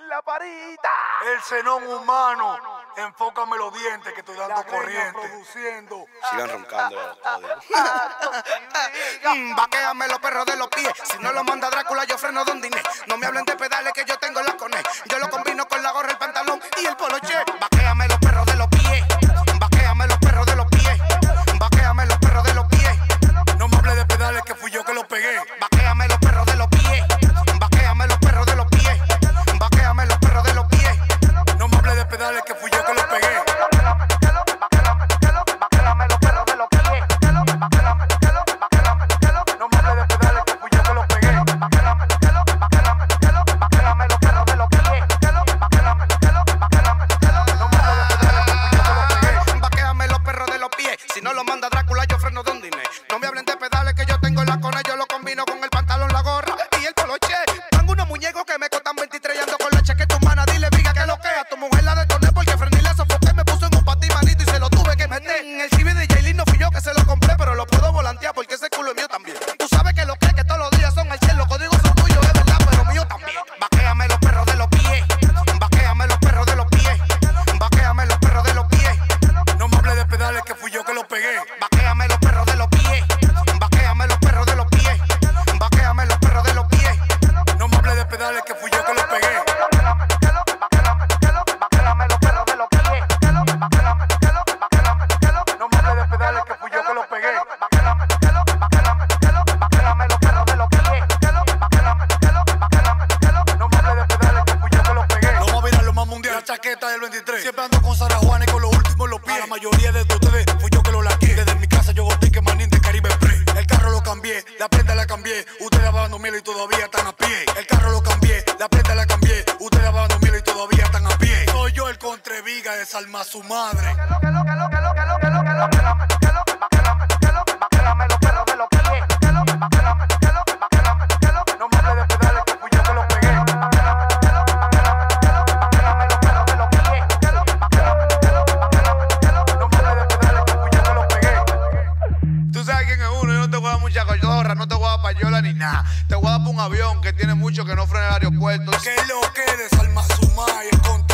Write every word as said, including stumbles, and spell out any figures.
la parita. El xenón humano. Enfócame los dientes que estoy dando corriente. Produciendo. Sigan roncando. Mm, Vaquéame los perros de los pies. Si no lo manda Drácula, yo freno Don Diné. No me hablen de pedales que yo tengo la coné. Yo lo combino con la gorra, el pantalón y el poloche. Vaquéame los perros de los pies. Vaquéame los perros de los pies. Vaquéame los perros de los pies. No me hables de pedales que fui yo que los pegué. Vaquéame los perros de los pies. Vaquéame los perros de los pies. Vaquéame los perros de los pies. No me hables de pedales que fui yo que los pegué. Si no lo manda Drácula, yo freno Don Diné. No me hablen de pedales que yo tengo la cona. Yo lo combino con el pantalón, la gorra y el poloche. Tengo unos muñecos que me costan veintitrés y ando con la chaqueta humana. Dile, viga, que lo que a tu mujer la detoné porque frené y la sofoqué. Me puso en un patí, manito, y se lo tuve que meter. En el C B de Jaylin no fui yo que se lo compré, pero lo puedo volantear porque ese culo es mío también. Tú sabes que lo que que todos los días son al cielo. Los códigos son tuyos, es verdad, pero mío también. Vaquéame los perros de los pies. Vaquéame los perros de los pies. Vaquéame los perros de los pies. No me hables de pedales que fui yo que los pegué. Vaquéame los perros de los pies. Vaquéame los perros de los pies. Vaquéame los perros de los pies. No me hables de pedales que fui yo que los pegué. Vaquéame los perros de los pies. No me hables de pedales que fui yo que los pegué. Vaquéame los perros de los pies. No me hables de pedales que fui yo que los pegué. No me virar lo más mundial. La chaqueta del veintitrés. Siempre ando con Sara Juana y con los últimos en los pies. A la mayoría de ustedes fui yo que lo laqué. Desde mi casa yo goté que manín de Caribe Express. El carro lo cambié, la prenda la cambié. Ustedes hablando miel y todavía están a pie. El carro lo cambié, la prenda la cambié. Ustedes hablando miel y todavía están a pie. Soy yo el Contreviga de Salma su madre. Vaquéame los perros de los pies. No me hables de pedales que fui yo que los pegué. Vaquéame los perros de los pies. No me hables de pedales que fui yo que los pegué. Tú sabes quién es uno, yo no te voy a dar mucha cochorra, no te voy a dar payola ni nada. Te voy a dar pa' un avión que tiene mucho que no frena el aeropuerto. Que lo que de Salma su madre, el Contreviga.